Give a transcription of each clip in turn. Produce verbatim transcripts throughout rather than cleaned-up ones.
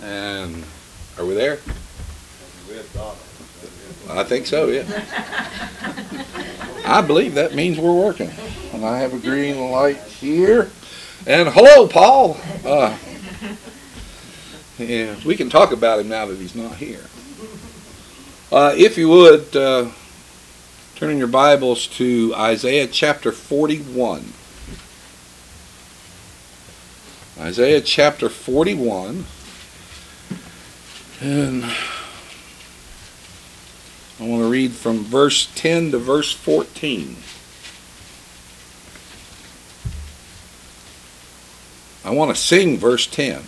And are we there? I think so, yeah. I believe that means we're working. And I have a green light here. And hello, Paul. Uh, yeah, we can talk about him now that he's not here. Uh, if you would, uh, turn in your Bibles to Isaiah chapter forty-one. Isaiah chapter forty-one. And I want to read from verse ten to verse fourteen. I want to sing verse ten.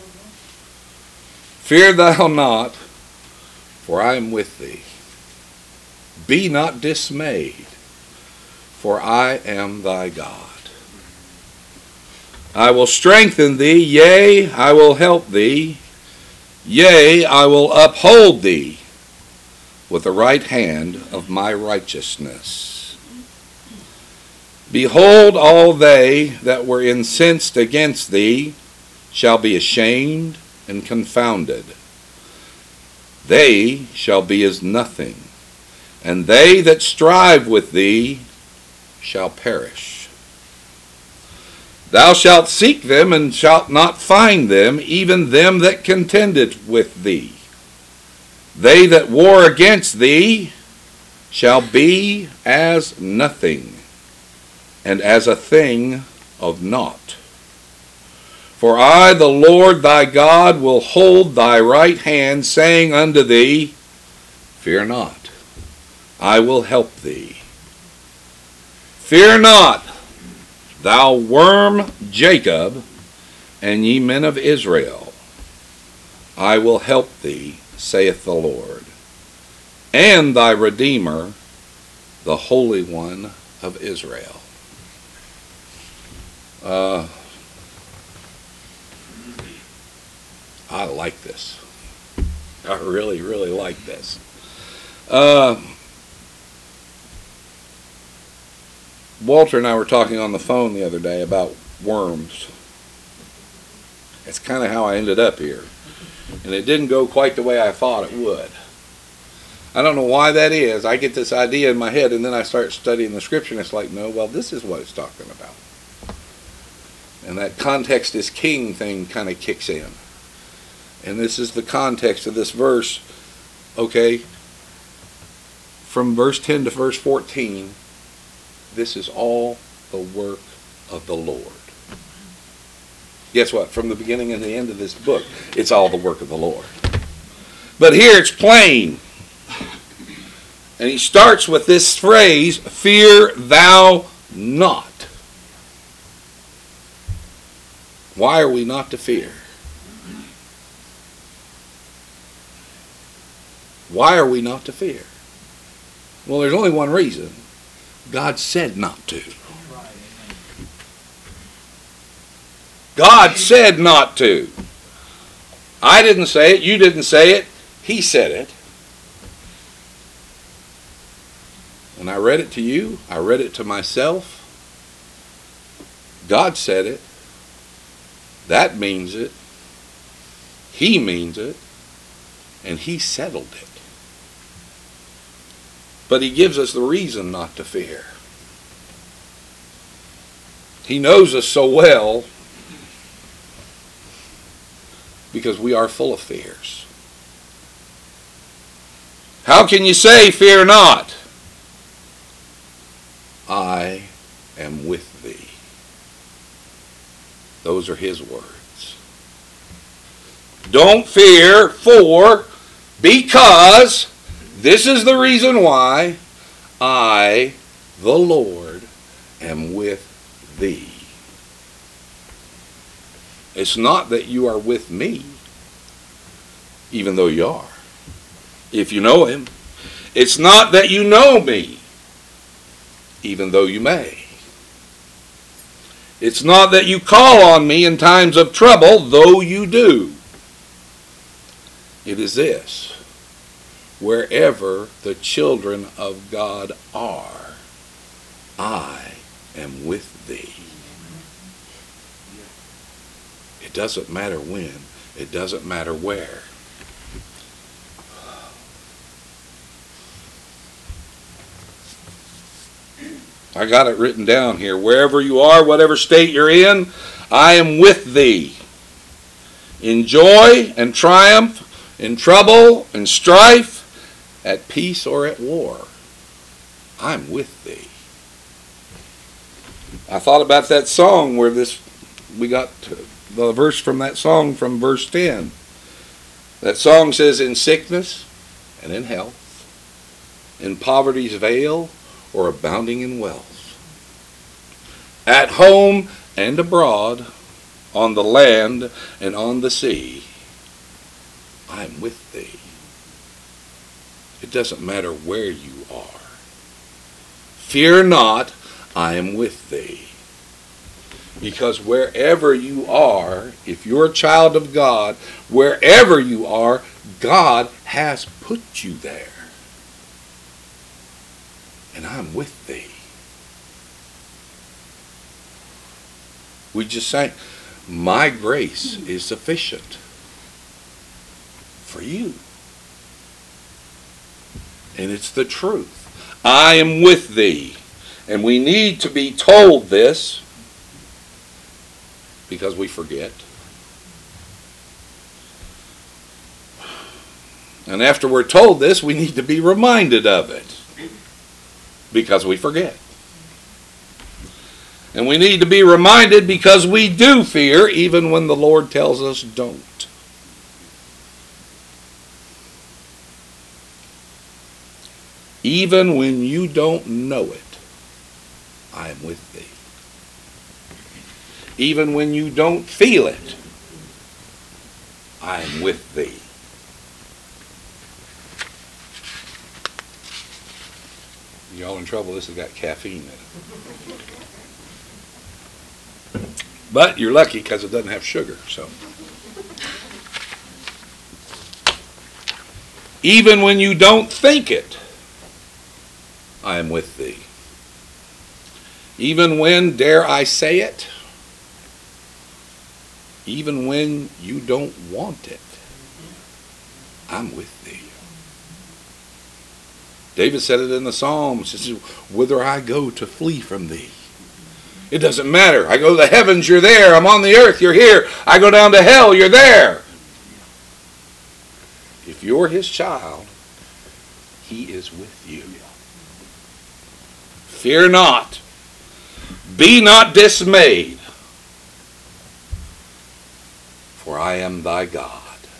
Fear thou not, for I am with thee. Be not dismayed, for I am thy God. I will strengthen thee, yea, I will help thee. Yea, I will uphold thee with the right hand of my righteousness. Behold, all they that were incensed against thee shall be ashamed and confounded. They shall be as nothing, and they that strive with thee shall perish. Thou shalt seek them, and shalt not find them, even them that contended with thee. They that war against thee shall be as nothing, and as a thing of naught. For I, the Lord thy God, will hold thy right hand, saying unto thee, Fear not, I will help thee. Fear not, thou worm Jacob, and ye men of Israel. I will help thee, saith the Lord, and thy Redeemer, the Holy One of Israel. Uh, I like this. I really, really like this. Uh, Walter and I were talking on the phone the other day about worms. It's kind of how I ended up here. And it didn't go quite the way I thought it would. I don't know why that is. I get this idea in my head and then I start studying the scripture and it's like, no, well, this is what it's talking about. And that context is king thing kind of kicks in. And this is the context of this verse. Okay, from verse ten to verse fourteen, this is all the work of the Lord. Guess what? From the beginning and the end of this book, it's all the work of the Lord. But here it's plain. And he starts with this phrase, fear thou not. Why are we not to fear? Why are we not to fear? Well, there's only one reason. God said not to. God said not to. I didn't say it. You didn't say it. He said it. When I read it to you, I read it to myself. God said it. That means it. He means it. And He settled it. But He gives us the reason not to fear. He knows us so well because we are full of fears. How can you say, fear not? I am with thee. Those are His words. Don't fear, for, because, this is the reason why, I, the Lord, am with thee. It's not that you are with me, even though you are, if you know Him. It's not that you know me, even though you may. It's not that you call on me in times of trouble, though you do. It is this. Wherever the children of God are, I am with thee. It doesn't matter when. It doesn't matter where. I got it written down here. Wherever you are, whatever state you're in, I am with thee. In joy and triumph, in trouble and strife, at peace or at war, I'm with thee. I thought about that song where this, we got the verse from that song from verse ten. That song says, in sickness and in health, in poverty's veil, or abounding in wealth, at home and abroad, on the land and on the sea, I'm with thee. It doesn't matter where you are. Fear not, I am with thee. Because wherever you are, if you're a child of God, wherever you are, God has put you there. And I'm with thee. We just sang, my grace is sufficient for you. And it's the truth. I am with thee. And we need to be told this because we forget. And after we're told this, we need to be reminded of it because we forget. And we need to be reminded because we do fear even when the Lord tells us don't. Even when you don't know it, I am with thee. Even when you don't feel it, I am with thee. Y'all in trouble, this has got caffeine in it. But you're lucky because it doesn't have sugar. So, even when you don't think it, I am with thee. Even when, dare I say it, even when you don't want it, I'm with thee. David said it in the Psalms. He says, whither I go to flee from thee. It doesn't matter. I go to the heavens, you're there. I'm on the earth, you're here. I go down to hell, you're there. If you're his child, he is with you. Fear not. Be not dismayed. For I am thy God.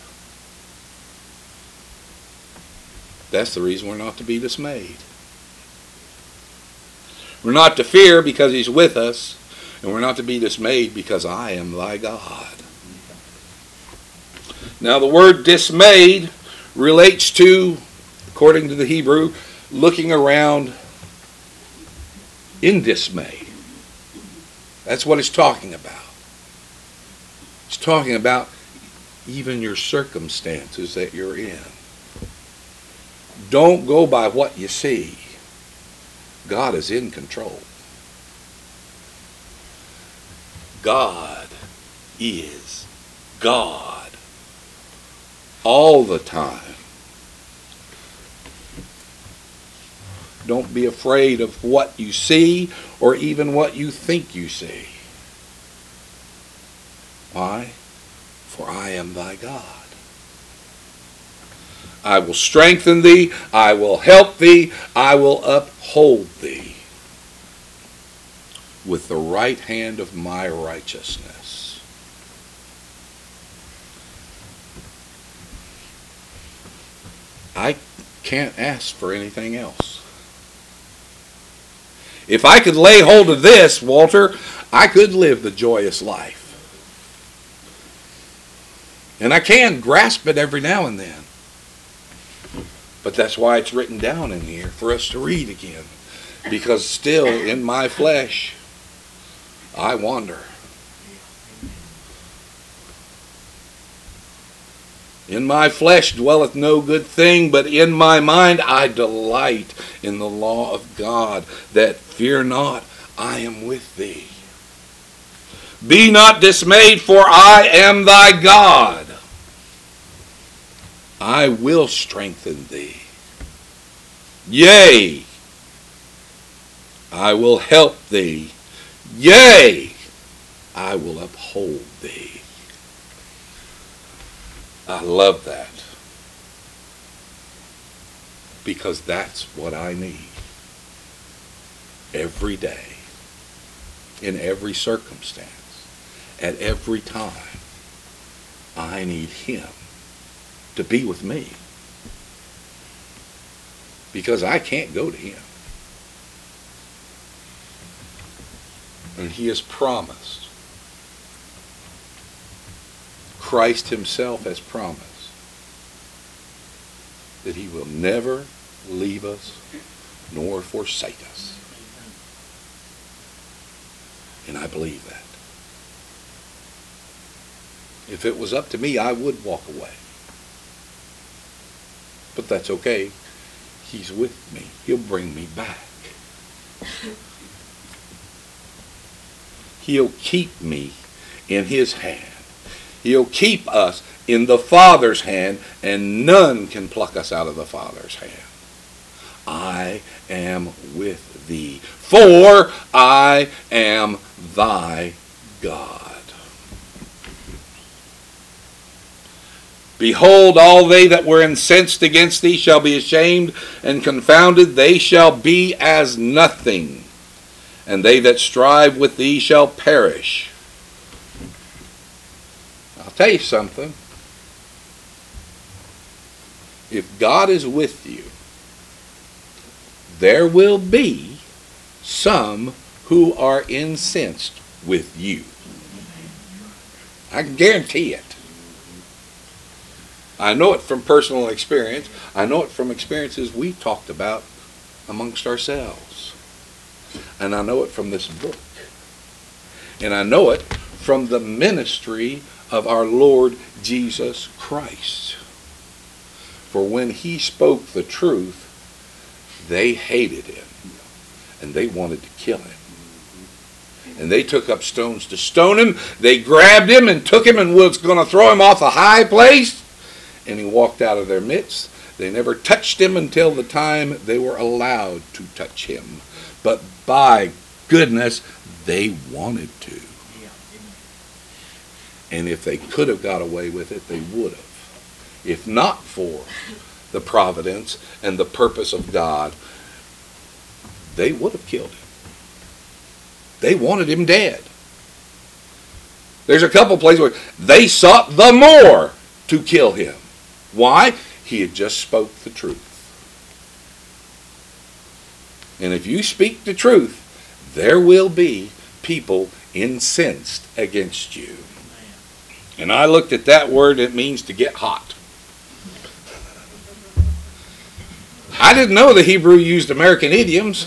That's the reason we're not to be dismayed. We're not to fear because he's with us, and we're not to be dismayed because I am thy God. Now the word dismayed relates to, according to the Hebrew, looking around in dismay. That's what it's talking about. It's talking about even your circumstances that you're in. Don't go by what you see. God is in control. God is God all the time. Don't be afraid of what you see or even what you think you see. Why? For I am thy God. I will strengthen thee, I will help thee, I will uphold thee with the right hand of my righteousness. I can't ask for anything else. If I could lay hold of this, Walter, I could live the joyous life. And I can grasp it every now and then. But that's why it's written down in here for us to read again. Because still in my flesh, I wander. In my flesh dwelleth no good thing, but in my mind I delight in the law of God, that fear not, I am with thee. Be not dismayed, for I am thy God. I will strengthen thee. Yea, I will help thee. Yea, I will uphold thee. I love that. Because that's what I need. Every day. In every circumstance. At every time. I need Him to be with me. Because I can't go to Him. And He has promised. Christ Himself has promised that He will never leave us nor forsake us. And I believe that. If it was up to me, I would walk away. But that's okay. He's with me. He'll bring me back. He'll keep me in His hand. He'll keep us in the Father's hand, and none can pluck us out of the Father's hand. I am with thee, for I am thy God. Behold, all they that were incensed against thee shall be ashamed and confounded. They shall be as nothing, and they that strive with thee shall perish. I'll tell you something. If God is with you, there will be some who are incensed with you. I can guarantee it. I know it from personal experience. I know it from experiences we talked about amongst ourselves. And I know it from this book. And I know it from the ministry of our Lord Jesus Christ. For when He spoke the truth, they hated Him. And they wanted to kill Him. And they took up stones to stone Him. They grabbed Him and took Him and was going to throw Him off a high place. And He walked out of their midst. They never touched Him until the time they were allowed to touch Him. But by goodness, they wanted to. And if they could have got away with it, they would have. If not for the providence and the purpose of God, they would have killed Him. They wanted Him dead. There's a couple places where they sought the more to kill Him. Why? He had just spoke the truth. And if you speak the truth, there will be people incensed against you. And I looked at that word, it means to get hot. I didn't know the Hebrew used American idioms.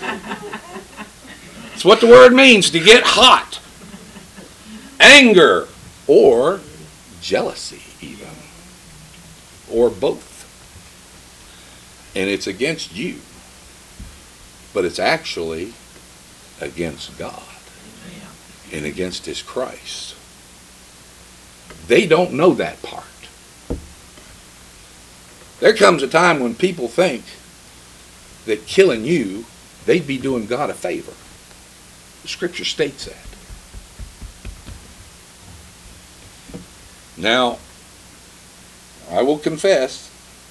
It's what the word means, to get hot. Anger or jealousy even. Or both. And it's against you. But it's actually against God. And against His Christ. They don't know that part. There comes a time when people think that killing you, they'd be doing God a favor. The Scripture states that. Now, I will confess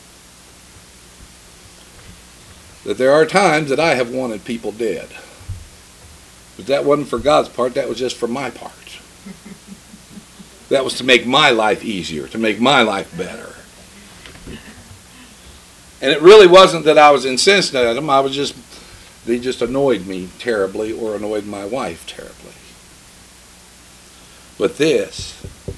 that there are times that I have wanted people dead. But that wasn't for God's part, that was just for my part. That was to make my life easier, to make my life better. And it really wasn't that I was incensed at them, I was just, they just annoyed me terribly or annoyed my wife terribly. But this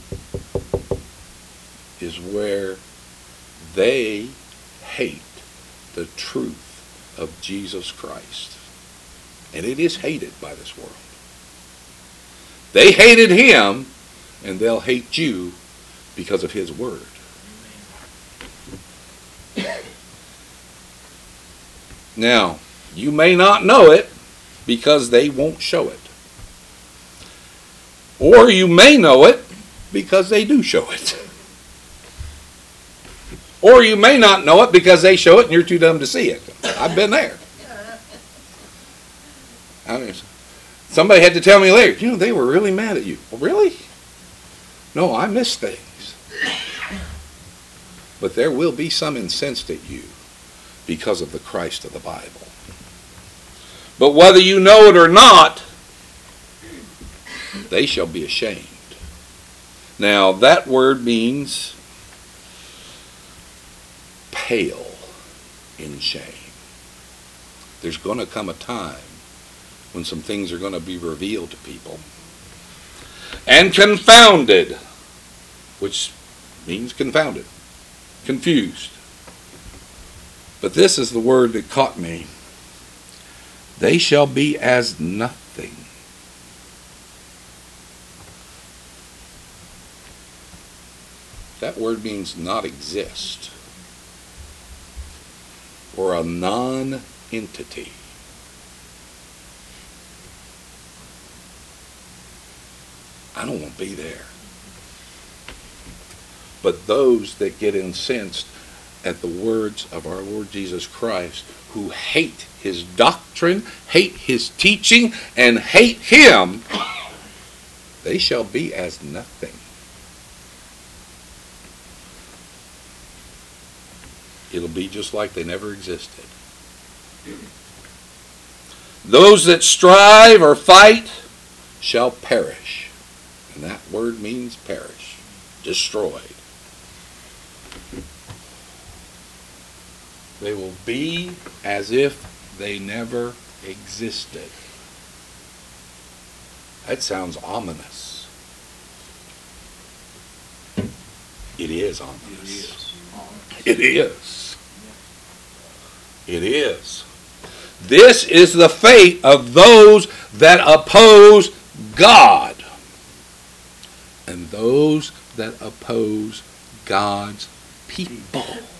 is where they hate the truth of Jesus Christ. And it is hated by this world. They hated Him, and they'll hate you because of His word. Now, you may not know it because they won't show it. Or you may know it because they do show it. Or you may not know it because they show it and you're too dumb to see it. I've been there. I mean, somebody had to tell me later, you know, they were really mad at you. Well, really? No, I missed things. But there will be some incensed at you because of the Christ of the Bible. But whether you know it or not, they shall be ashamed. Now, that word means pale in shame. There's going to come a time when some things are going to be revealed to people. And confounded, which means confounded, confused. But this is the word that caught me. They shall be as nothing. That word means not exist, or a non-entity. I don't want to be there. But those that get incensed at the words of our Lord Jesus Christ, who hate his doctrine, hate his teaching, and hate him, they shall be as nothing. It'll be just like they never existed. Those that strive or fight shall perish. And that word means perish, destroyed. They will be as if they never existed. That sounds ominous. It is ominous. It is. It is. This is the fate of those that oppose God and those that oppose God's people.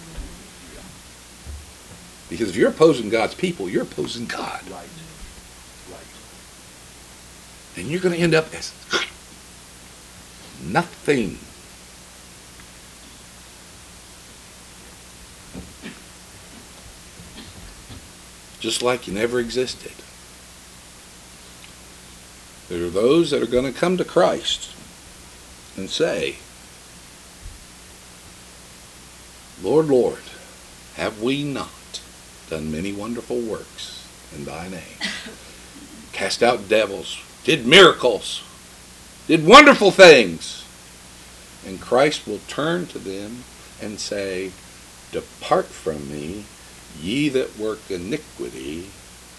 Because if you're opposing God's people, you're opposing God. Right. Right. And you're going to end up as nothing. Just like you never existed. There are those that are going to come to Christ and say, Lord, Lord, have we not done many wonderful works in thy name? Cast out devils, did miracles, did wonderful things. And Christ will turn to them and say, depart from me, ye that work iniquity,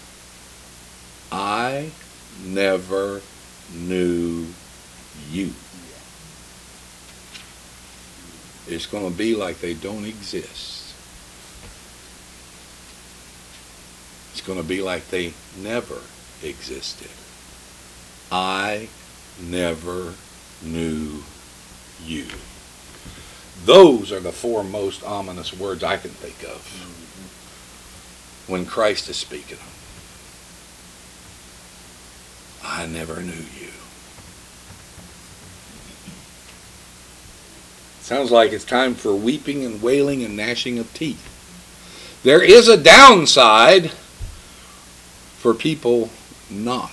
I never knew you. It's going to be like they don't exist. It's going to be like they never existed. I never knew you. Those are the four most ominous words I can think of when Christ is speaking them. I never knew you. Sounds like it's time for weeping and wailing and gnashing of teeth. There is a downside for people not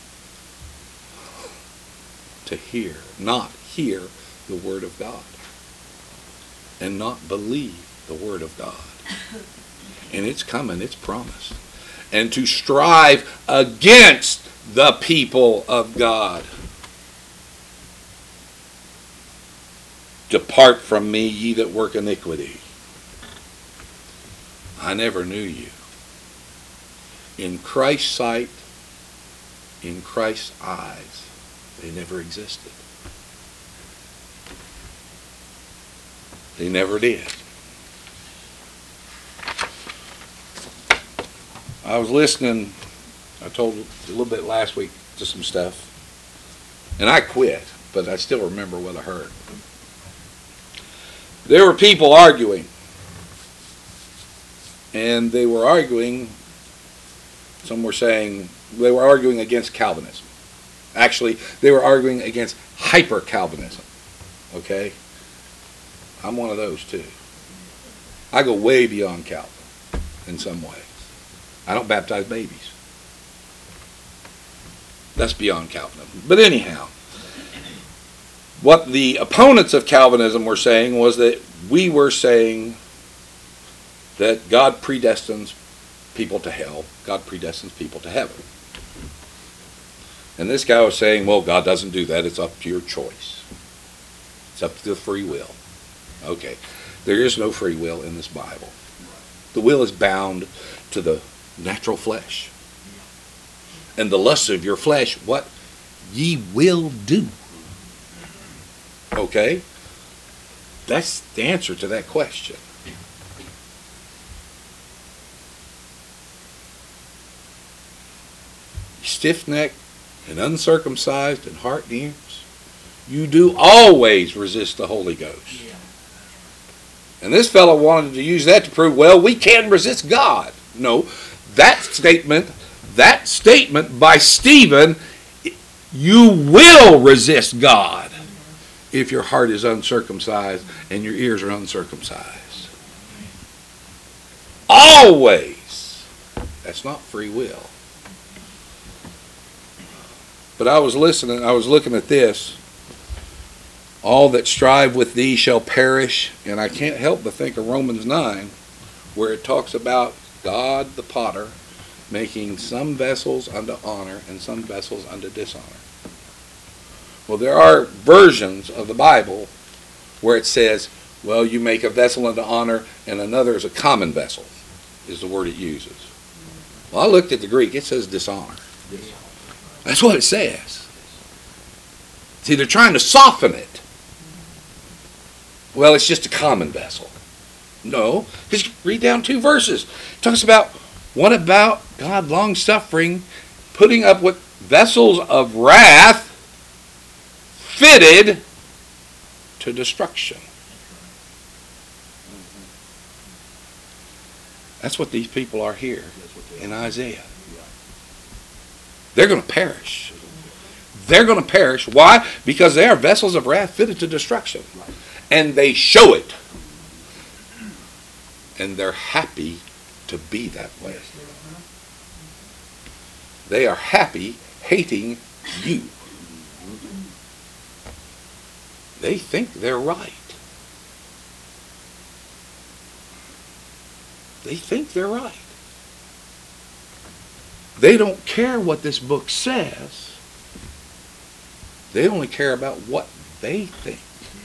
to hear, not hear the Word of God, and not believe the Word of God. And it's coming, it's promised. And to strive against the people of God. Depart from me, ye that work iniquity. I never knew you. In Christ's sight, in Christ's eyes, they never existed. They never did. I was listening, I told a little bit last week to some stuff, and I quit, but I still remember what I heard. There were people arguing, and they were arguing, some were saying, they were arguing against Calvinism. Actually, they were arguing against hyper-Calvinism, okay? I'm one of those too. I go way beyond Calvin in some ways. I don't baptize babies. That's beyond Calvinism. But anyhow, what the opponents of Calvinism were saying was that we were saying that God predestines people to hell, God predestines people to heaven. And this guy was saying, well, God doesn't do that. It's up to your choice. It's up to the free will. Okay. There is no free will in this Bible. The will is bound to the natural flesh. And the lusts of your flesh, what ye will do. Okay? That's the answer to that question. Stiff-necked and uncircumcised in heart and ears, you do always resist the Holy Ghost. And this fellow wanted to use that to prove, well, we can resist God. No, that statement, that statement by Stephen, you will resist God if your heart is uncircumcised and your ears are uncircumcised. Always. That's not free will. But I was listening, I was looking at this. All that strive with thee shall perish. And I can't help but think of Romans nine, where it talks about God the potter making some vessels unto honor and some vessels unto dishonor. Well, there are versions of the Bible where it says, well, you make a vessel unto honor and another is a common vessel, is the word it uses. Well, I looked at the Greek. It says dishonor. That's what it says. See, they're trying to soften it. Well, it's just a common vessel. No, just read down two verses. It talks about, what about God long-suffering, putting up with vessels of wrath fitted to destruction. That's what these people are here in Isaiah. They're going to perish. They're going to perish. Why? Because they are vessels of wrath fitted to destruction. And they show it. And they're happy to be that way. They are happy hating you. They think they're right. They think they're right. They don't care what this book says. They only care about what they think.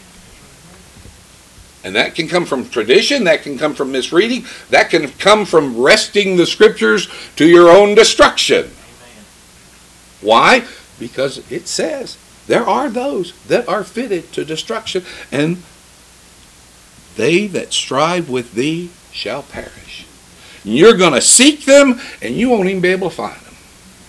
And that can come from tradition, that can come from misreading, that can come from wresting the scriptures to your own destruction. Amen. Why? Because it says there are those that are fitted to destruction, and they that strive with thee shall perish. You're going to seek them, and you won't even be able to find them.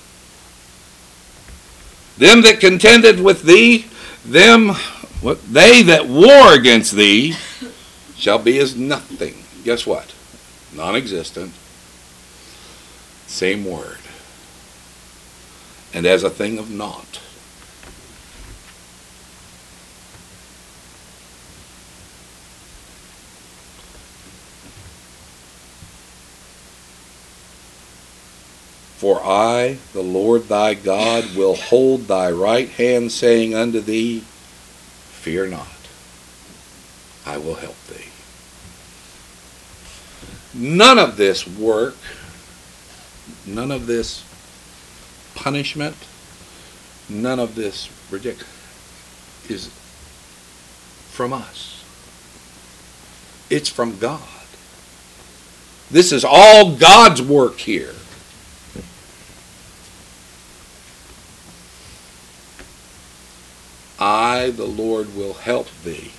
Them that contended with thee, them, what they that war against thee, shall be as nothing. Guess what? Non-existent. Same word. And as a thing of naught. For I, the Lord thy God, will hold thy right hand, saying unto thee, fear not, I will help thee. None of this work, none of this punishment, none of this ridiculous is from us. It's from God. This is all God's work here. I, the Lord, will help thee.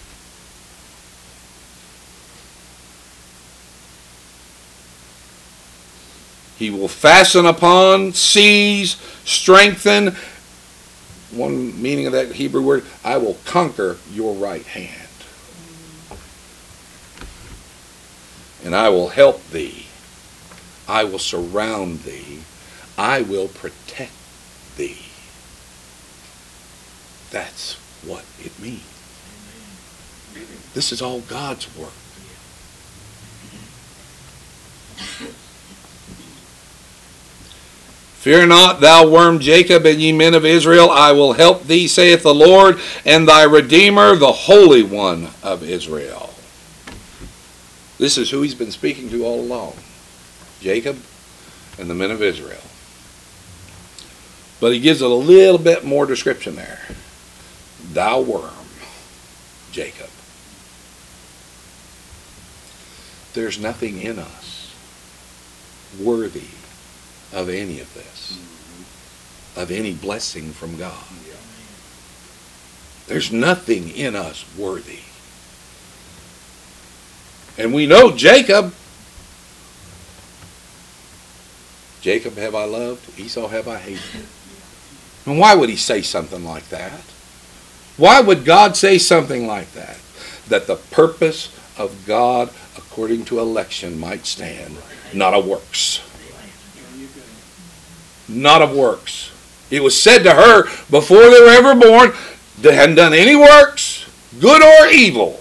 He will fasten upon, seize, strengthen. One meaning of that Hebrew word, I will conquer your right hand. And I will help thee. I will surround thee. I will protect thee. That's what it means. This is all God's work. Fear not, thou worm Jacob, and ye men of Israel, I will help thee, saith the Lord, and thy Redeemer, the Holy One of Israel. This is who he's been speaking to all along. Jacob and the men of Israel. But he gives it a little bit more description there. Thou worm, Jacob. There's nothing in us worthy of any of this, of any blessing from God. There's nothing in us worthy. And we know Jacob. Jacob have I loved, Esau have I hated. And why would he say something like that? Why would God say something like that? That the purpose of God according to election might stand, not of works. Not of works. It was said to her before they were ever born, they hadn't done any works, good or evil.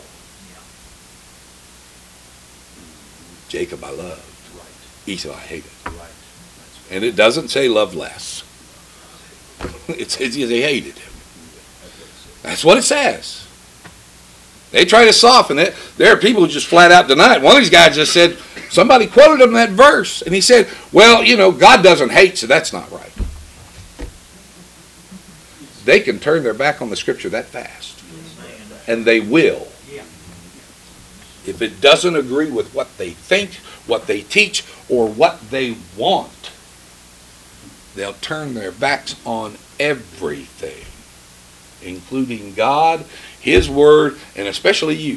Jacob I loved, Esau I hated. And it doesn't say love less. It says they hated him. That's what it says. They try to soften it. There are people who just flat out deny it. One of these guys just said, somebody quoted him that verse, and he said, well, you know, God doesn't hate, so that's not right. They can turn their back on the Scripture that fast. And they will. If it doesn't agree with what they think, what they teach, or what they want, they'll turn their backs on everything, including God, His Word, and especially you.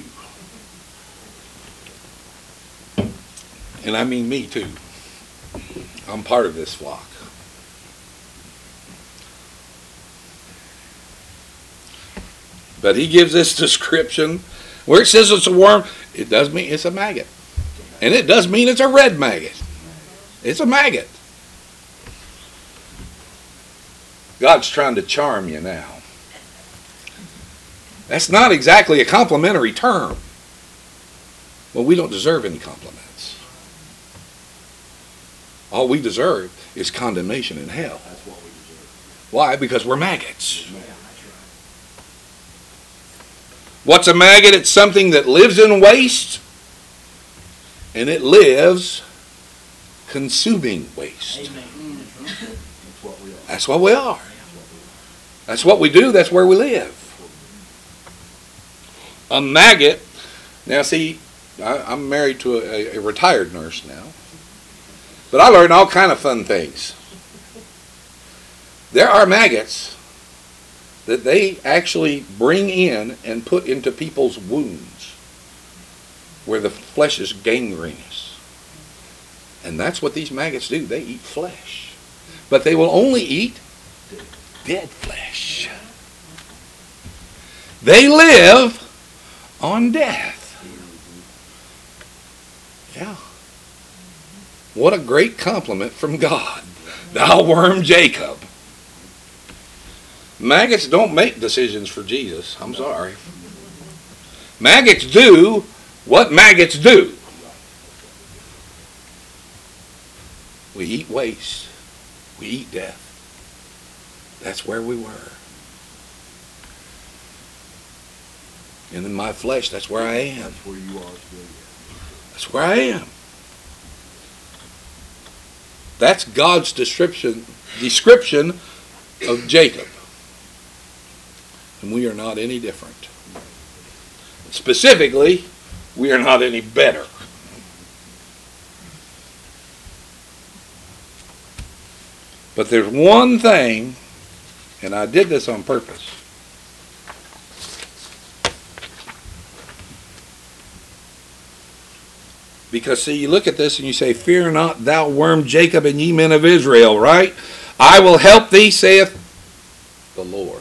And I mean me too. I'm part of this flock. But he gives this description where it says it's a worm. It does mean it's a maggot. And it does mean it's a red maggot. It's a maggot. God's trying to charm you now. That's not exactly a complimentary term. Well, we don't deserve any compliments. All we deserve is condemnation in hell. That's what we deserve. Why? Because we're maggots. What's a maggot? It's something that lives in waste, and it lives consuming waste. That's what we are. That's what we are. That's what we do. That's where we live. A maggot. Now, see, I, I'm married to a, a retired nurse now, but I learned all kind of fun things. There are maggots that they actually bring in and put into people's wounds where the flesh is gangrenous. And that's what these maggots do. They eat flesh. But they will only eat dead flesh. They live on death. Yeah. What a great compliment from God. Thou worm Jacob. Maggots don't make decisions for Jesus. I'm sorry. Maggots do what maggots do. We eat waste. We eat death. That's where we were. And in my flesh, that's where I am. That's where you are today. That's where I am. That's God's description description of Jacob. And we are not any different. Specifically, we are not any better. But there's one thing, and I did this on purpose. Because, see, you look at this and you say, fear not, thou worm Jacob, and ye men of Israel, right? I will help thee, saith the Lord.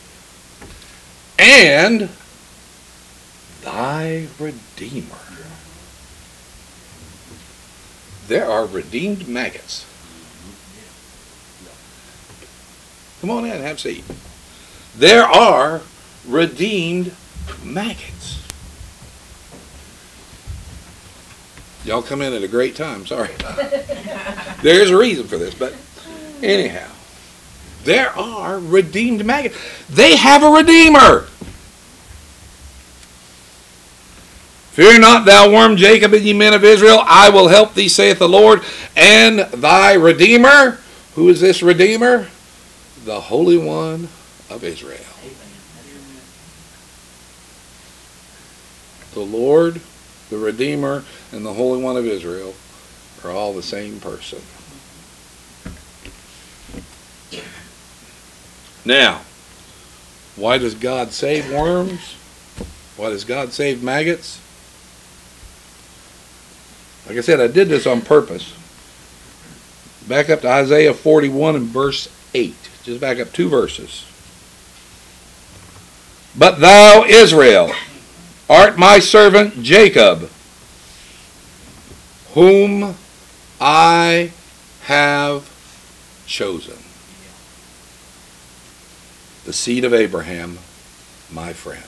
And thy Redeemer. There are redeemed maggots. Come on in, have a seat. There are redeemed maggots. Y'all come in at a great time, sorry. There's a reason for this, but Anyhow, there are redeemed maggots. They have a redeemer. Fear not, thou worm Jacob, and ye men of Israel. I will help thee, saith the Lord, and thy redeemer. Who is this redeemer? The Holy One of Israel. The Lord, the Redeemer, and the Holy One of Israel are all the same person. Now, why does God save worms? Why does God save maggots? Like I said, I did this on purpose. Back up to Isaiah forty-one and verse eight. Just back up two verses. But thou, Israel, art my servant Jacob, whom I have chosen. The seed of Abraham, my friend.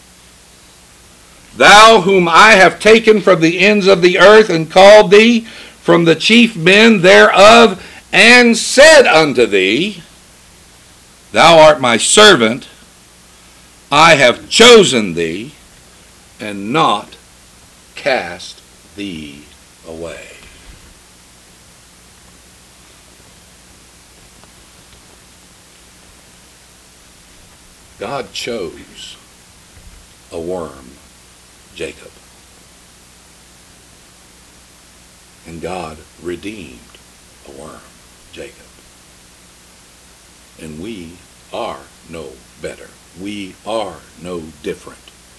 Thou whom I have taken from the ends of the earth and called thee from the chief men thereof, and said unto thee, Thou art my servant, I have chosen thee, and not cast thee away. God chose a worm, Jacob. And God redeemed a worm, Jacob. And we are no better. We are no different.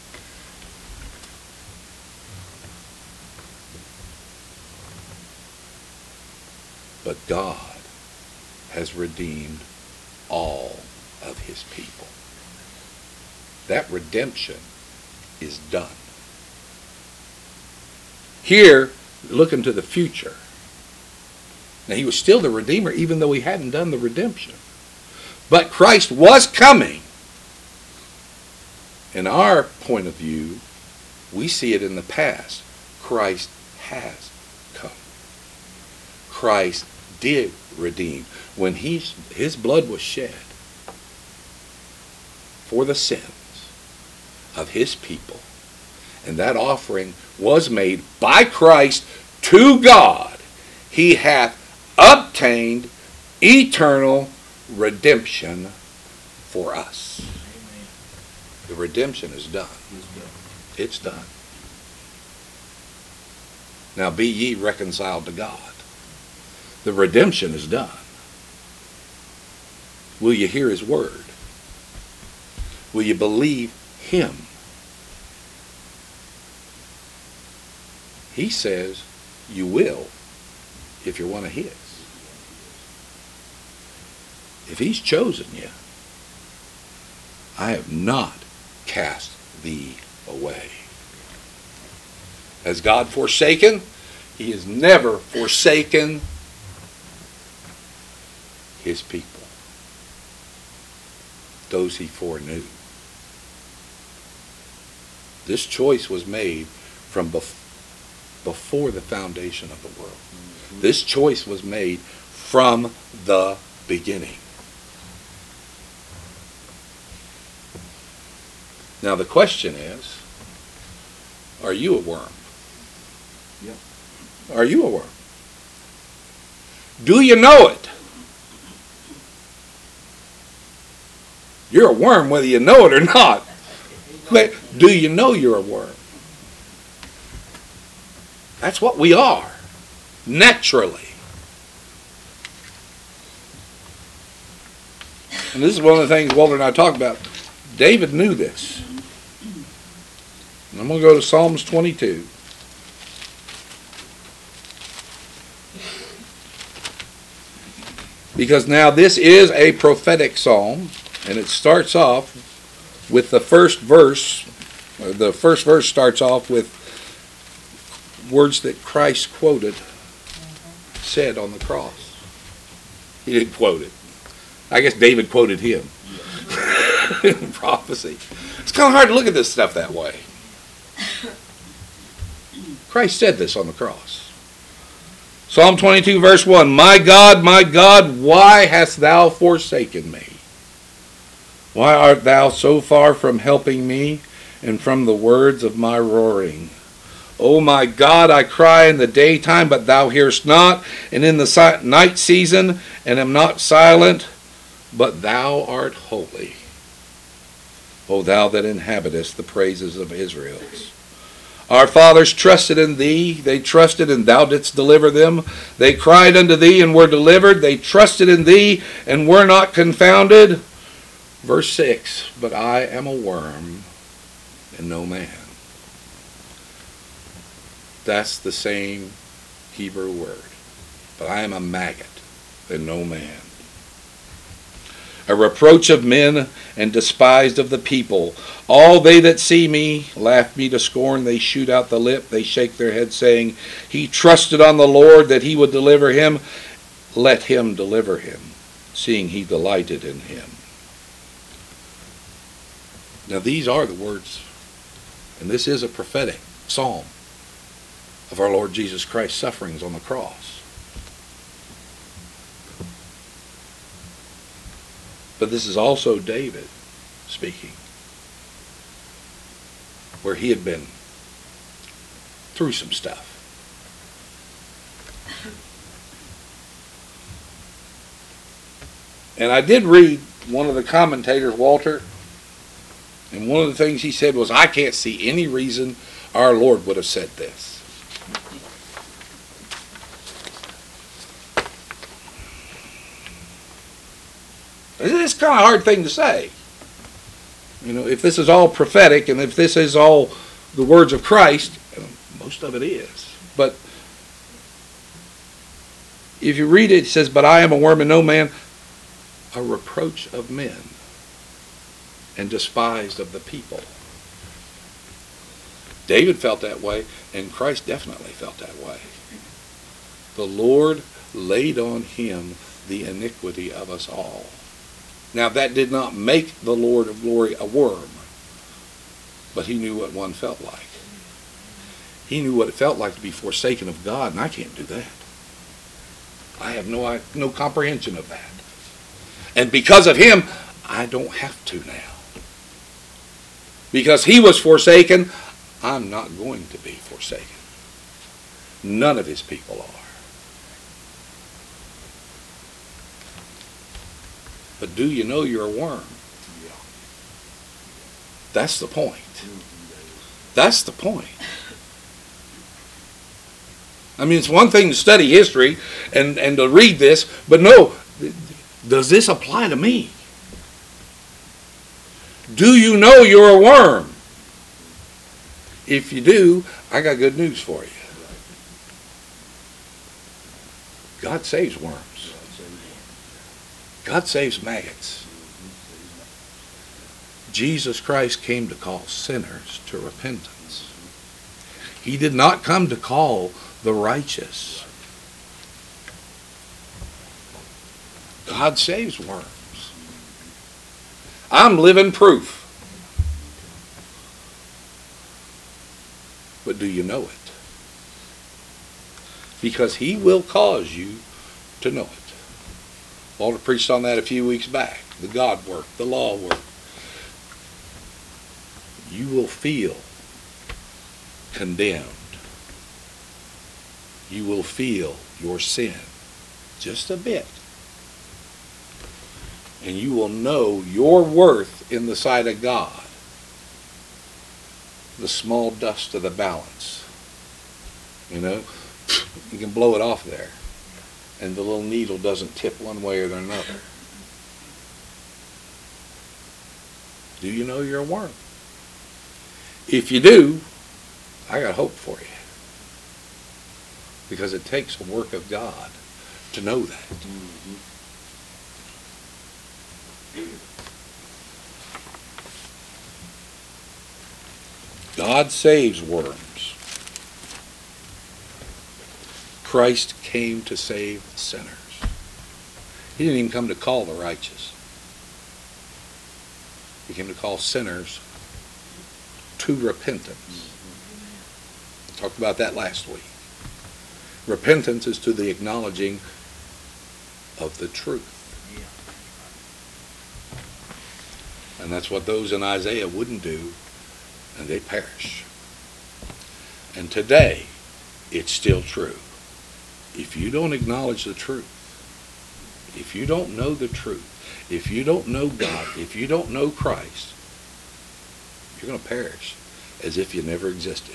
But God has redeemed all of his people. That redemption is done. Here, looking to the future. Now, he was still the Redeemer even though he hadn't done the redemption. But Christ was coming. In our point of view, we see it in the past. Christ has come. Christ did redeem. When he, his blood was shed for the sins of his people, and that offering was made by Christ to God, he hath obtained eternal redemption for us. Amen. The redemption is done. It's done. Now be ye reconciled to God. The redemption is done. Will you hear his word? Will you believe him? He says you will if you're one of his. If he's chosen you, I have not cast thee away. Has God forsaken? He has never forsaken his people, those he foreknew. This choice was made from before before the foundation of the world. Mm-hmm. This choice was made from the beginning. Now the question is, are you a worm? Yep. Are you a worm? Do you know it? You're a worm whether you know it or not. But do you know you're a worm? That's what we are, naturally. And this is one of the things Walter and I talked about. David knew this. And I'm going to go to Psalms twenty-two. Because now this is a prophetic psalm, and it starts off with the first verse. The first verse starts off with words that Christ quoted, said on the cross. He didn't quote it. I guess David quoted him in prophecy. It's kind of hard to look at this stuff that way. Christ said this on the cross. Psalm twenty-two verse one, My God, my God, why hast thou forsaken me? Why art thou so far from helping me and from the words of my roaring? O my God, I cry in the daytime, but thou hearest not, and in the si- night season, and am not silent, but thou art holy. O thou that inhabitest the praises of Israel. Our fathers trusted in thee, they trusted, and thou didst deliver them. They cried unto thee and were delivered. They trusted in thee and were not confounded. Verse six, But I am a worm and no man. That's the same Hebrew word. But I am a maggot and no man. A reproach of men and despised of the people. All they that see me laugh me to scorn. They shoot out the lip. They shake their head, saying, He trusted on the Lord that he would deliver him. Let him deliver him, seeing he delighted in him. Now these are the words, and this is a prophetic psalm of our Lord Jesus Christ's sufferings on the cross. But this is also David speaking, where he had been through some stuff. And I did read one of the commentators, Walter, and one of the things he said was, I can't see any reason our Lord would have said this. It's kind of a hard thing to say. You know, if this is all prophetic and if this is all the words of Christ, most of it is. But if you read it, it says, But I am a worm and no man, a reproach of men and despised of the people. David felt that way, and Christ definitely felt that way. The Lord laid on him the iniquity of us all. Now that did not make the Lord of glory a worm, but he knew what one felt like. He knew what it felt like to be forsaken of God, and I can't do that. I have no, no comprehension of that. And because of him, I don't have to now. Because he was forsaken, I'm not going to be forsaken. None of his people are. But do you know you're a worm? Yeah. That's the point. That's the point. I mean, it's one thing to study history and, and to read this, but no, does this apply to me? Do you know you're a worm? If you do, I got good news for you. God saves worms. God saves maggots. Jesus Christ came to call sinners to repentance. He did not come to call the righteous. God saves worms. I'm living proof. But do you know it? Because he will cause you to know it. Walter preached on that a few weeks back. The God work, the law work. You will feel condemned. You will feel your sin just a bit. And you will know your worth in the sight of God. The small dust of the balance. You know, you can blow it off there. And the little needle doesn't tip one way or another. Do you know you're a worm? If you do, I got hope for you. Because it takes a work of God to know that. Mm-hmm. God saves worms. Christ came to save sinners. He didn't even come to call the righteous. He came to call sinners to repentance. Talked about that last week. Repentance is to the acknowledging of the truth. And that's what those in Isaiah wouldn't do, and they perish. And today, it's still true. If you don't acknowledge the truth, if you don't know the truth, if you don't know God, if you don't know Christ, you're going to perish as if you never existed.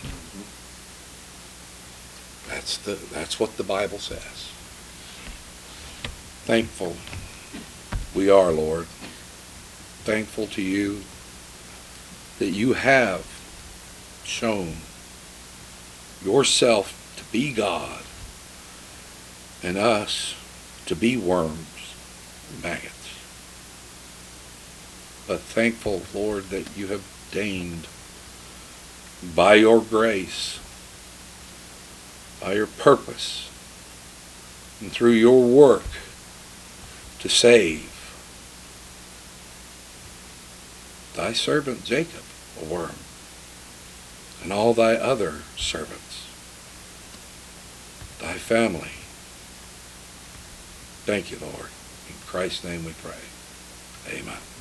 That's the that's what the Bible says. Thankful we are, Lord. Thankful to you that you have shown yourself to be God and us to be worms, maggots. But thankful, Lord, that you have deigned by your grace, by your purpose, and through your work to save thy servant Jacob, a worm, and all thy other servants, thy family. Thank you, Lord. In Christ's name we pray. Amen.